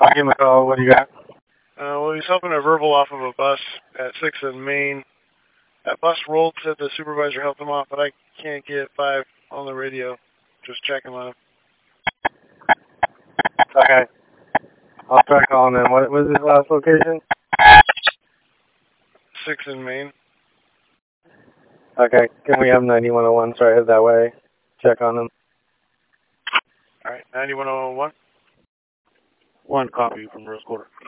give him a call. What do you got? Well, he's helping a verbal off of a bus at 6th and Main. That bus rolled, said the supervisor helped him off, but I can't get 5 on the radio. Just checking on him. Okay. I'll try calling him. What was his last location? 6th and Main. Okay. Can we have 9101 start head that way? Check on him. All right, 9101. 1 copy from Rose Quarter.